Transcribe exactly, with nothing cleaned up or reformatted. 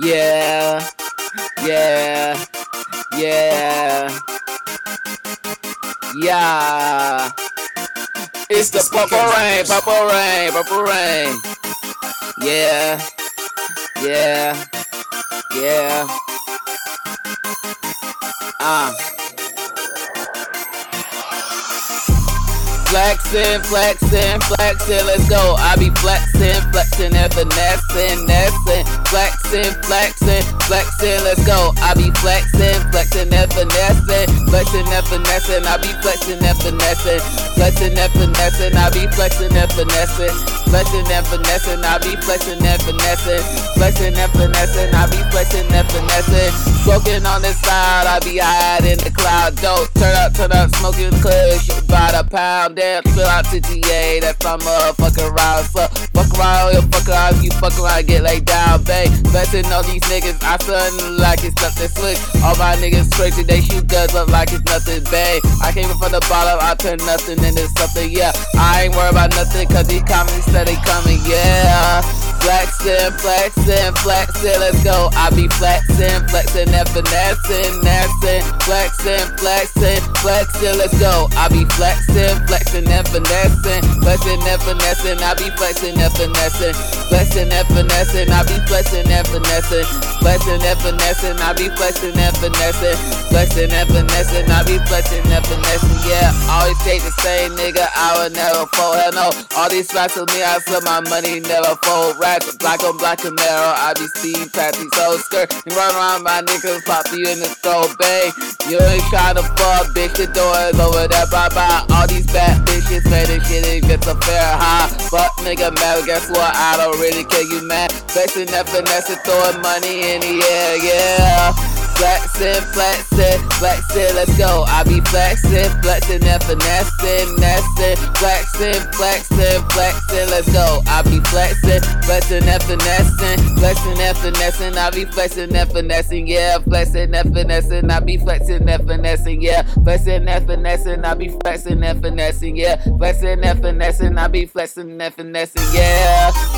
Yeah, yeah, yeah, yeah. It's the purple rain, purple rain, purple rain. Yeah, yeah, yeah. Uh. Flexin', flexin', flexin', let's go. I be flexin', flexin' and finessing, nessin'. Flexin', flexin', flexin', let's go. I be flexin', flexin' and finessing, flexin' and finessing. I be flexin' and finessing, flexin' and finessing. I be flexin' and finessing, flexin' and finessing. I be flexin' and finessing, flexin' and finessing. I be flexin' and finessing. Smoking on the side, I be high in the cloud. Dope, turn up, turn up, smoking kush by the pound. Damn, spill out to G A, that's my motherfucking round. So, fuck around, you fuck around, if you fuck around, get laid down, babe. Blessing all these niggas, I something like it's something slick. All my niggas crazy, they shoot guns up like it's nothing, babe. I came from the bottom, I turned nothing into something, yeah. I ain't worried about nothing, cause these comedies steady coming, yeah. Flexin', flexin', flexin', let's go. I be flexin', flexin' and finessing, nessin'. Flexin', flexin', flexin', let's go. I be flexin', flexin' and finessing, flexin' and finessing. I be flexin' and finessing, flexin' and finessing. I be flexin' and finessing, flexin' and finessing. I be flexin' and finessing, flexin' and finessing. I be flexin' and finessing, yeah. Always take the same nigga, I would never fold. Hell no, all these facts with me, I sell my money, never fold. Black on black Camaro, I be speed past these old skirt. And run around my niggas, pop you in the throw, bang. You ain't tryna fuck, bitch, the door is over there, bye bye. All these bad bitches say this shit is just a fair high. Fuck nigga mad, guess what, I don't really care, you mad. Flexin' and finessing, throwing money in the air, yeah. Flexin', flexin', flexin', let's go. I be flexin', flexin' and finessing, nessin'. Flexin', flexin', flexin', let's go. I be flexin', flexin' and finessing, flexin' and finessing. I be flexin' and finessing, yeah. Flexin' and finessing, I be flexin' and finessing, yeah. Flexin' and finessing, I be flexin' and finessing, yeah. Flexin' and finessing, I be flexin' and finessing, yeah.